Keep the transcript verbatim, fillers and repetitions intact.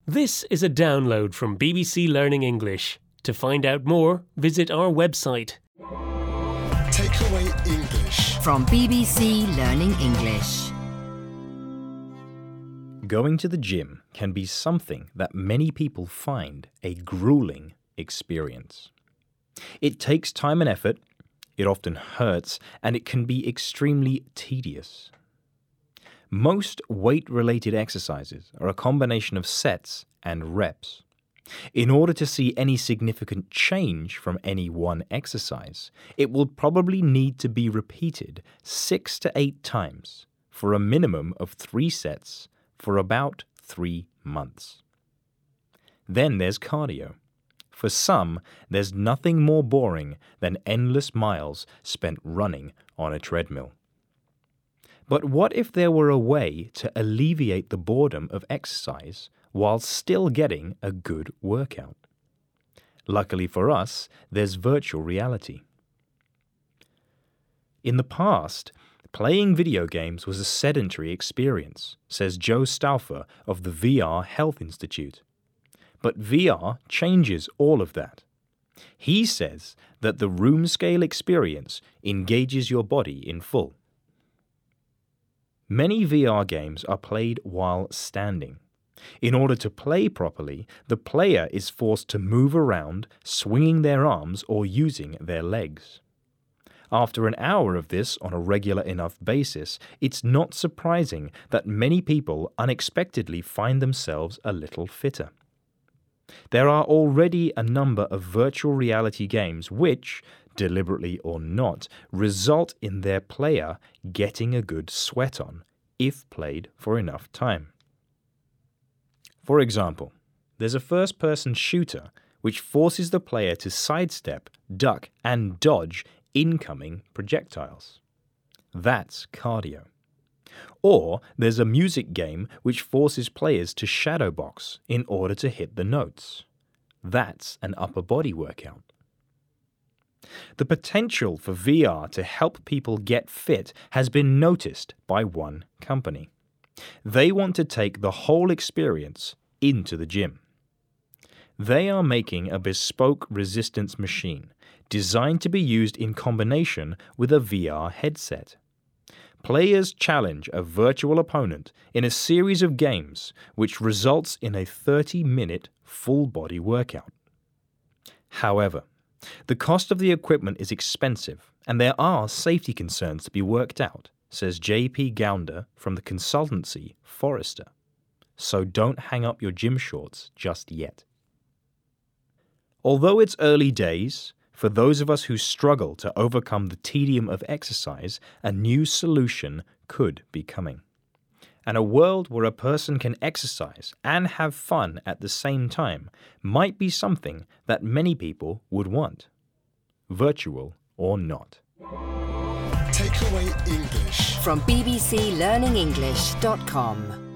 This is a download from B B C Learning English. To find out more, visit our website. Takeaway English from B B C Learning English. Going to the gym can be something that many people find a grueling experience. It takes time and effort, it often hurts, and it can be extremely tedious. Most weight-related exercises are a combination of sets and reps. In order to see any significant change from any one exercise, it will probably need to be repeated six to eight times for a minimum of three sets for about three months. Then there's cardio. For some, there's nothing more boring than endless miles spent running on a treadmill. But what if there were a way to alleviate the boredom of exercise while still getting a good workout? Luckily for us, there's virtual reality. In the past, playing video games was a sedentary experience, says Joe Stauffer of the V R Health Institute. But V R changes all of that. He says that the room-scale experience engages your body in full. Many V R games are played while standing. In order to play properly, the player is forced to move around, swinging their arms or using their legs. After an hour of this on a regular enough basis, it's not surprising that many people unexpectedly find themselves a little fitter. There are already a number of virtual reality games which, deliberately or not, result in their player getting a good sweat on, if played for enough time. For example, there's a first-person shooter which forces the player to sidestep, duck, and dodge incoming projectiles. That's cardio. Or there's a music game which forces players to shadow box in order to hit the notes. That's an upper body workout. The potential for V R to help people get fit has been noticed by one company. They want to take the whole experience into the gym. They are making a bespoke resistance machine designed to be used in combination with a V R headset. Players challenge a virtual opponent in a series of games which results in a thirty-minute full-body workout. However, the cost of the equipment is expensive and there are safety concerns to be worked out, says J P Gounder from the consultancy Forrester. So don't hang up your gym shorts just yet. Although it's early days, for those of us who struggle to overcome the tedium of exercise, a new solution could be coming. And a world where a person can exercise and have fun at the same time might be something that many people would want, virtual or not. Takeaway English from b b c learning english dot com